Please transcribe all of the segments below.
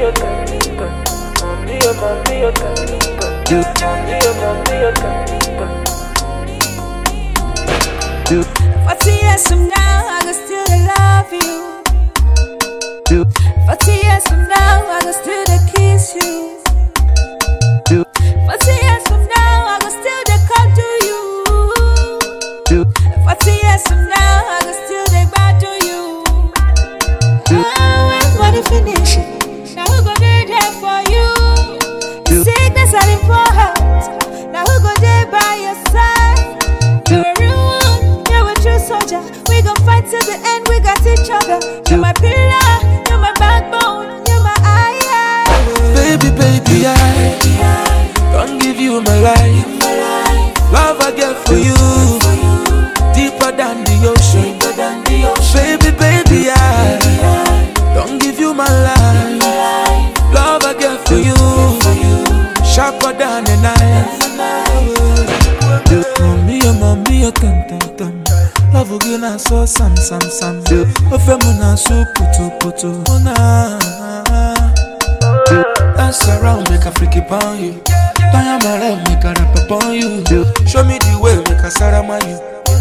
40 years from now, I can still love you. 40 years from now, I can still kiss you. 40 years from now, I can still come to you. 40 years from now, I can still back to you. When money finish, now who go there for you? The sickness and the poor health, now who go there by your side? You're a real one, you're a true soldier. We gon' fight till the end, we got each other. You're my pillar, you're my backbone, you're my eye. Baby, baby, I don't give you my life. Love I get for you, deeper than the ocean. Baby, baby, I don't give you my life. Love I get for you, sharper than a knife. Mommy, you tam. Love again, I saw some. Ofemuna so puto. Dance around, make a freaky pound you. Tanya my love, make a rap upon you. Show me the way, make a sarama you.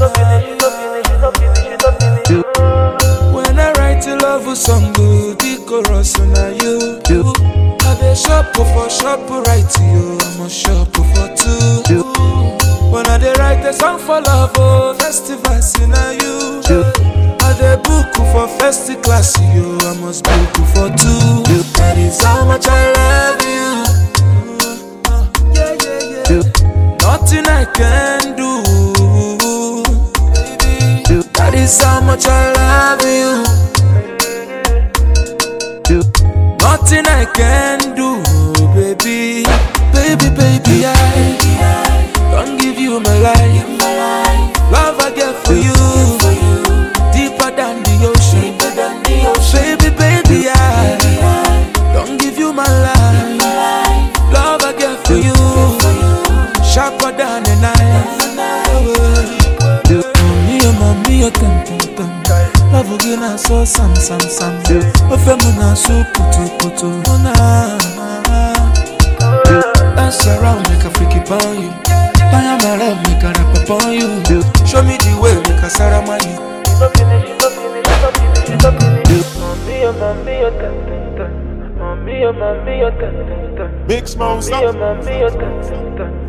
When I write a love song, the chorus on you. I dey shop for shop, right to you. I'm a shop for two. When I dey write a song for love, festivals in you. I dey book for first class, you. I must book for two. That is how much I love you. Nothing I can do. That is how much I love you. Nothing I can do, baby. Baby, I don't give you my life. Love I get for you, deeper than the ocean. Baby, I don't give you my life. Love I get for you, sharper than a knife. Mommy, you tam. Love again, I saw some. Ofemuna so puto. Dance around, make a freaky pound you. Tanya my love, make a rap upon you. Show me the way, make a sarama you. Big Smoke, stop.